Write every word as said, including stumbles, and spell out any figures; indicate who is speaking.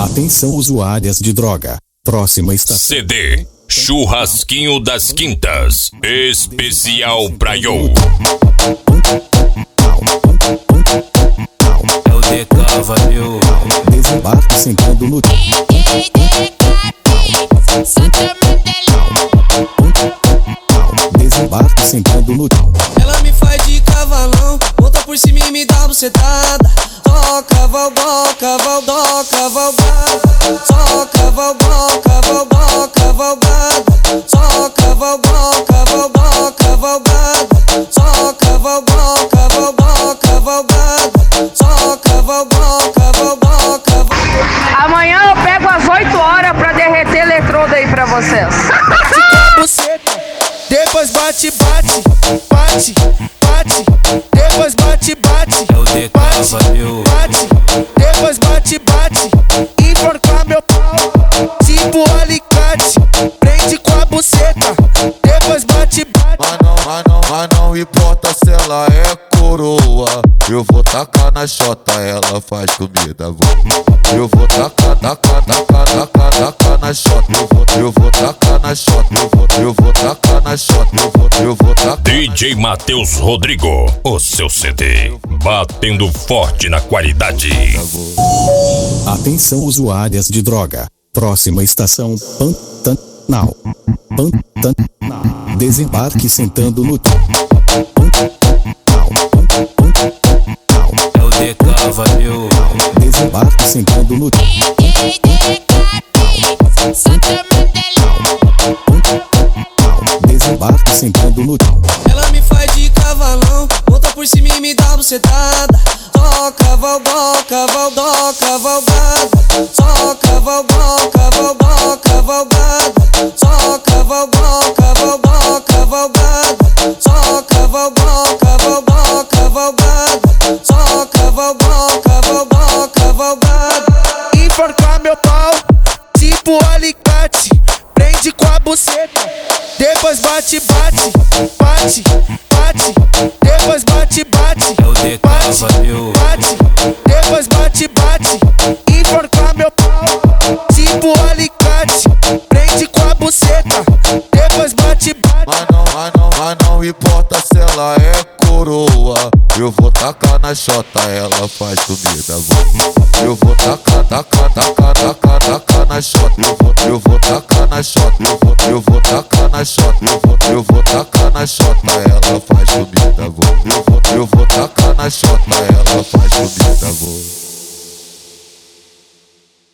Speaker 1: Atenção usuárias de droga. Próxima estação.
Speaker 2: C D Churrasquinho das Quintas. Especial pra Yo.
Speaker 3: É o D K, valeu.
Speaker 1: Desembarque sentando no Desembarque sentando no
Speaker 4: Ela me faz de cavalão, monta por cima e me dá bucetada. Toca, valboca, valdoca, valgada. Toca, valboca, valdoca, valgada. Toca, valboca, valdoca, valgada. Toca, valboca, valdoca, valgada. Toca, valboca, valdoca, valgada.
Speaker 5: Amanhã eu pego às oito horas pra derreter eletrodo aí pra vocês.
Speaker 4: Depois bate, bate, bate, bate. Depois bate, bate,
Speaker 3: É o D K, valeu.
Speaker 4: bate. Depois bate, bate. Enforcar meu pau, tipo alicate. Prende com a buceta. Depois bate, bate.
Speaker 6: Mas não, mas não, mas não importa se ela é coroa. Eu vou tacar na chota, ela faz comida boa. Eu vou tacar, tacar, tacar, tacar, tacar na chota. Eu vou, eu vou tacar na chota. Eu vou, eu vou tacar na chota. Eu vou, eu vou tacar.
Speaker 2: D J Matheus Rodrigo, o seu C D. Batendo forte na qualidade.
Speaker 1: Atenção usuárias de droga. Próxima estação Pantanal. Pantanal. Desembarque sentando no
Speaker 3: É o D K, valeu.
Speaker 1: Desembarque sentando no Desembarque sentando no
Speaker 4: Ela me faz de cavalão, monta por cima e me dá bucetada. Toca, valboca, valdoca, valgada. Toca, valboca, valdoca, valgada. Toca, valboca, valdoca, valgada. Toca, valboca, valdoca, valgada. Toca, valboca, valdoca, valgada. Enforcar meu pau, tipo alicate. Prende com a buceta. Depois bate, bate, bate, bate. Depois bate, bate.
Speaker 3: É o D K, valeu.
Speaker 4: Bate, depois bate, bate. Enforcar meu pau, tipo alicate. Prende com a buceta. Depois bate, bate.
Speaker 6: Mas não, mas não, mas não importa se ela é coroa. Eu vou tacar na chota, ela faz comida boa. Eu vou tacar